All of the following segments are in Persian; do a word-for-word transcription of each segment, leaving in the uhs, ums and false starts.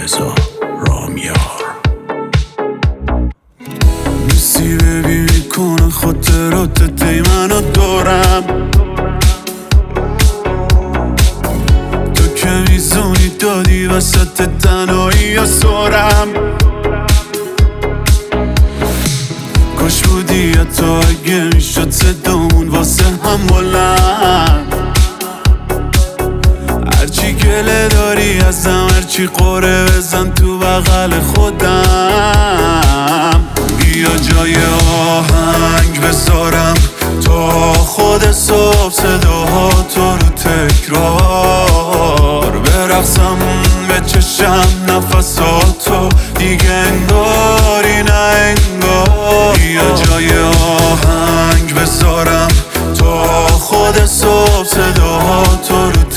رضا رامیار. نیستی ببینی کنه خاطرات دی منو دارم، تو که میزونی دادی وسط تنهایی یا سارم. کاش بودی حتی اگه میشد صدامون واسه هم بلند. هرچی گله داری ازم، هرچی قره بزن تو بغل خودم. بیا جای آهنگ بذارم تا خود صبح صداها تو رو تکرار برقصم، به چشم نفساتو دیگه انگاری نه انگار. بیا جای آهنگ بذارم تا خود صبح صداها تو رو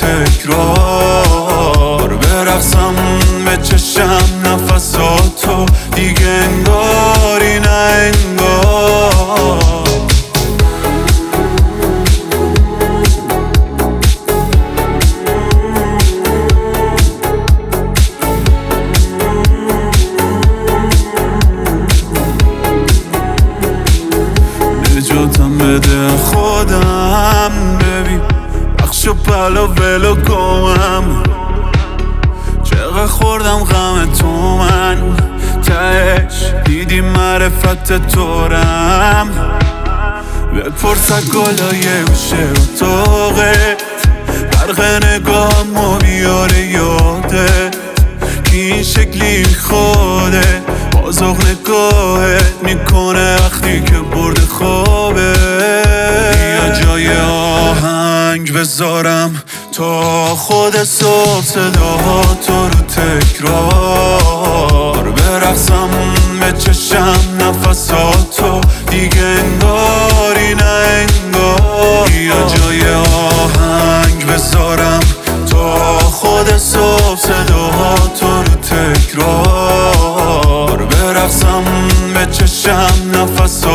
تکرار برقصم، به چشم نفساتو دیگه انگاری نه انگار. نجاتم بده خودم، ببین بخش و پلا ولو گمم. چقدر خوردم غم تو من، تهش دیدی معرفت تورم. بپرس از گلای گوشه اتاقت، برق نگاهمو بیاره یادت که این شکلی خوده. بازاق نگاهت میکنه وقتی که برده خوابه. بیا جای آهنگ بذارم تا خود صبح صداها تو رو تکرار برقصم، به چشم نفساتو دیگه انگاری نه انگار. بیا جای آهنگ بذارم تا خود صبح صداها تو رو تکرار برقصم، به چشم نفساتو